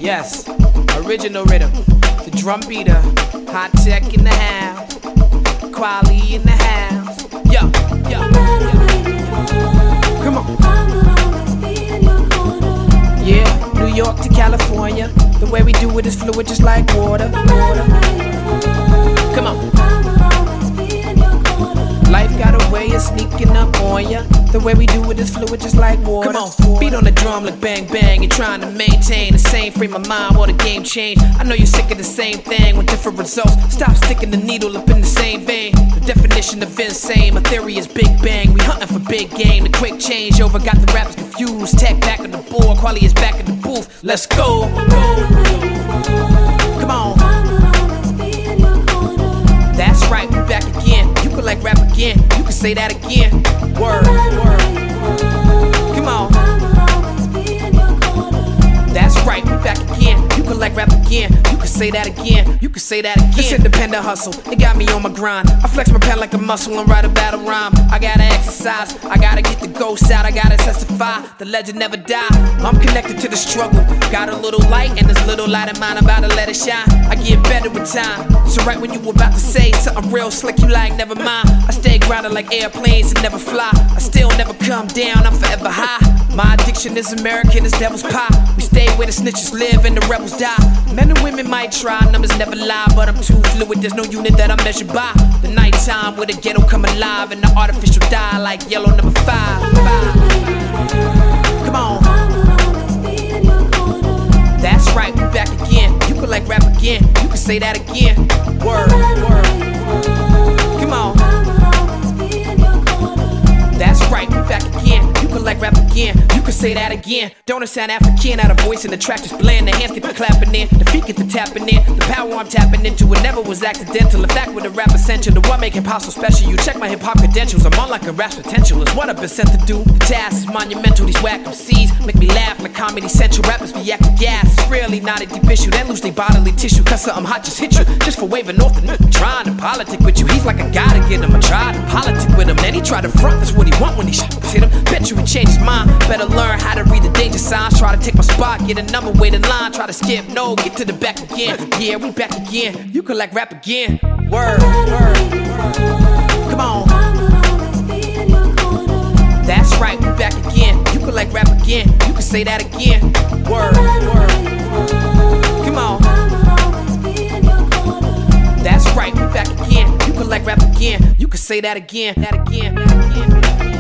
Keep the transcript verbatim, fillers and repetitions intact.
Yes, original rhythm. The drum beater, hot tech in the house, quality in the house. Yo, yo, come on. Yeah, New York to California. The way we do it is fluid, just like water. Come on. Life got a way of sneaking up on ya. The way we do it is fluid, just like water. Come on, beat on the drum like bang bang. You're trying to maintain the same frame of mind while the game change. I know you're sick of the same thing with different results. Stop sticking the needle up in the same vein. The definition of insane, my theory is big bang. We hunting for big game. The quick changeover got the rappers confused. Tech back on the board, quality is back in the booth. Let's go. Come on. That's right, we back again. You can like rap again, you can say that again. Word, word. Come on. That's right, we back again. You can like rap again, you can say that again. You can say that again. This independent hustle, it got me on my grind. I flex my pen like a muscle and write a battle rhyme. I gotta exercise, I gotta get the ghost out. I gotta testify, the legend never die. I'm connected to the struggle. Got a little light and this little light of mine, I'm about to let it shine. I get better with time. So right when you were about to say something real slick, you like, never mind. I stay grounded like airplanes and never fly. I still never come down, I'm forever high. My addiction is American, it's devil's pie. We stay where the snitches live and the rebels die. Men and women might try, numbers never lie, but I'm too fluid, there's no unit that I measure by. The nighttime where the ghetto come alive and the artificial die like yellow number five. five. Come on. That's right, we back again. You can like rap again, you can say that again. Word, word. Come on. That's right, we back again. You can like rap again, you can say that again. Don't it sound African, out of voice and the track just blend. The hands get the clapping in, the feet get the tapping in. The power I'm tapping into, it never was accidental. In fact, with the rap essential, the what make hip hop so special. You check my hip hop credentials, I'm on like a rap's potential. It's what I've been sent to do. The task is monumental, these whack M Cs make me laugh like Comedy Central. Rappers be acting gas, it's really not a deep issue. That loosely bodily tissue, cause something hot just hit you. Just for waving off the nigga trying to politic with you. He's like a guy to get him, I tried to politic with him. Then he tried to front, that's what he want when he sh hit him. Bet you he changed his mind, better learn how to read the danger signs. Try to take my spot, get a number, wait in line. Try to skip, no, get to the back again. Yeah, we back again, you can like rap again. Word, word. Come on. That's right, we back again. You can like rap again, you can say that again. Word, word. Come on. That's right, we back again. You can like rap again, you can say that again. That again, that again.